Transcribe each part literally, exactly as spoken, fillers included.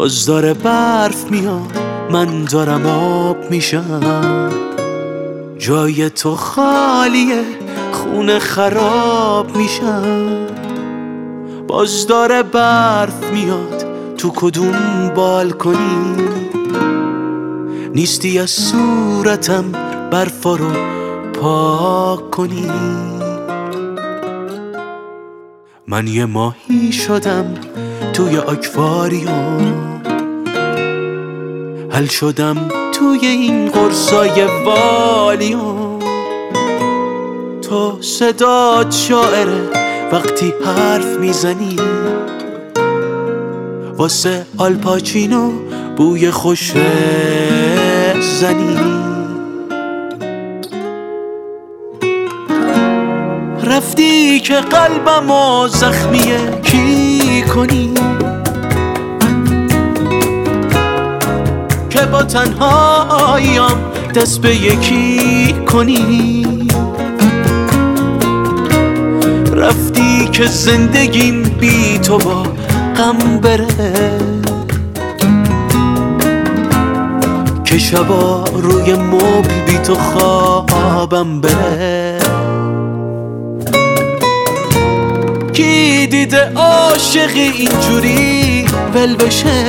باز داره برف میاد، من دارم آب میشم. جای تو خالیه، خونه خراب میشم. باز داره برف میاد، تو کدوم بالکنی؟ نیستی از صورتم برفا رو پاک کنی. من یه ماهی شدم توی آکواریوم، حل شدم توی این قرصای والیوم. تو صدات شاعره وقتی حرف میزنی، واسه آلپاچینو بوی خوش زنی. رفتی که قلبمو زخمی کی کنی، که با تنهاییام دست به یکی کنی. رفتی که زندگیم بی تو با غم بره، که شبا روی مبل بی تو خوابم بره. کی دیده عاشقی اینجوری ول بشه؟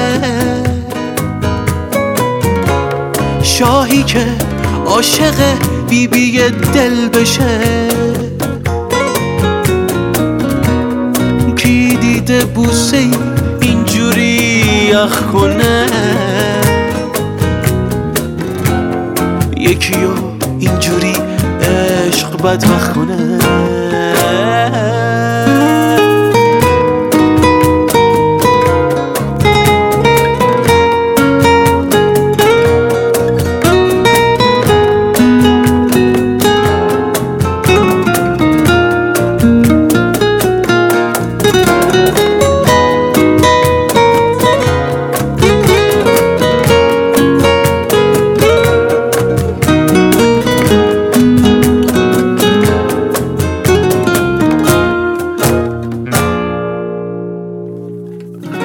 شاهی که عاشق بی بی دل بشه. کی دیده بوسه اینجوری یخ کنه؟ یکیو اینجوری عشق بدبخت کنه.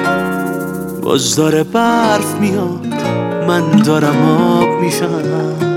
باز داره برف میاد، من دارم آب میشم.